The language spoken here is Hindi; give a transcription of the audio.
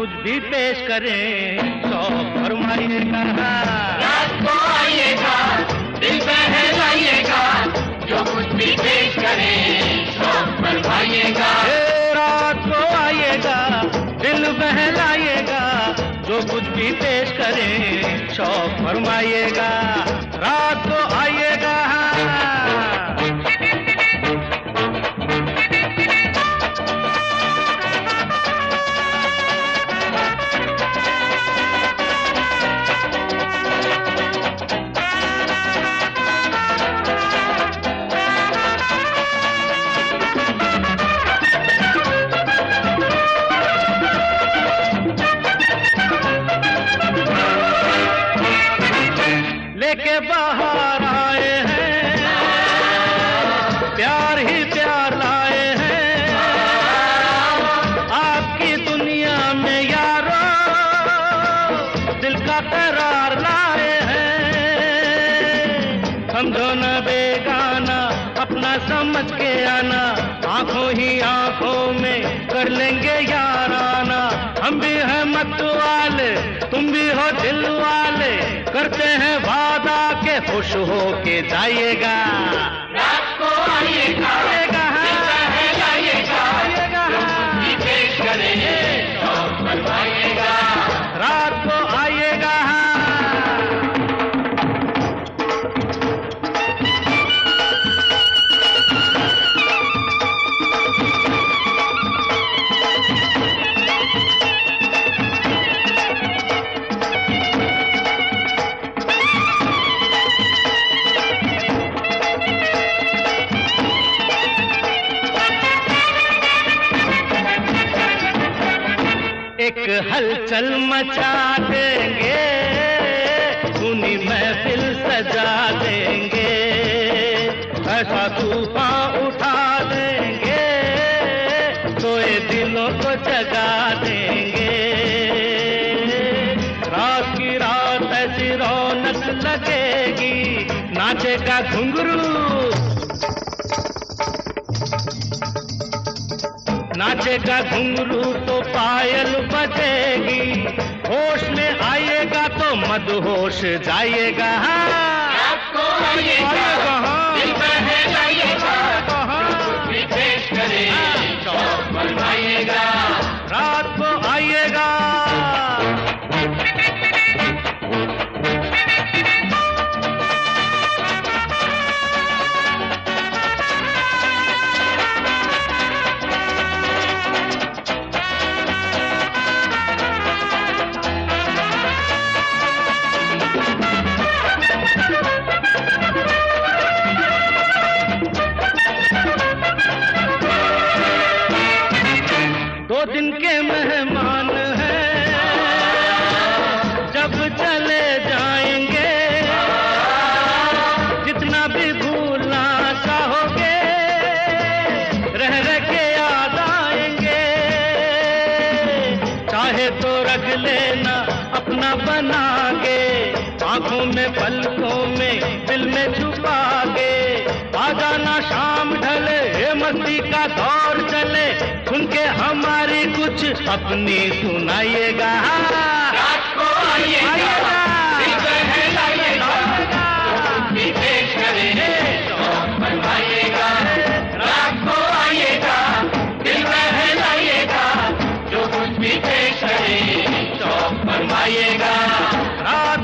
कुछ भी पेश करें शौक फरमाइएगा। रात को आइएगा, दिल बहलाइएगा, जो कुछ भी पेश करें शौक फरमाइएगा। रात को आइएगा, दिल बहलाइएगा, जो कुछ भी पेश करें शौक फरमाइएगा। रात को आइएगा। लेके बाहर आए हैं, प्यार ही प्यार लाए हैं, आपकी दुनिया में यारो दिल का करार लाए हैं। समझो न बेगाना, अपना समझ के आना, आंखों ही आंखों में कर लेंगे याराना। हम भी हैं मत वाले, तुम भी हो दिल वाले, करते हैं वादा के खुश हो के जाइएगा। रात को आइएगा, दिल बहलाइएगा, जो कुछ भी पेश करें शौक फरमाइएगा। रात को आइएगा। एक हलचल मचा देंगे, सुनी महफिल सजा देंगे, ऐसा तूफान उठा देंगे, सोए दिलों को जगा देंगे। रात की रात ऐसी रौनक लगेगी, नाचेगा घुंघरू, नाचेगा घुंघरू तो पायल बजेगी, होश में आइएगा तो मदहोश जाइएगा। रात को आइएगा, दिल बहलाइएगा, जो कुछ भी पेश करें शौक फरमाइएगा। रात को आइएगा। दो दिन के मेहमान हैं, जब चले जाएंगे, जितना भी भूलना चाहोगे, रह रह के याद आएंगे। चाहे तो रख लेना अपना बना के, आंखों में पलकों में दिल में छुपा के, आ जाना शाम ढले, ये मस्ती का दौर चले, सुन के हमारी कुछ अपनी सुनाइएगा। रात को आइएगा, दिल बहलाइएगा, जो कुछ भी पेश करें शौक फरमाइएगा। रात को आइएगा, दिल बहलाइएगा, जो कुछ भी पेश करें शौक फरमाइएगा। रात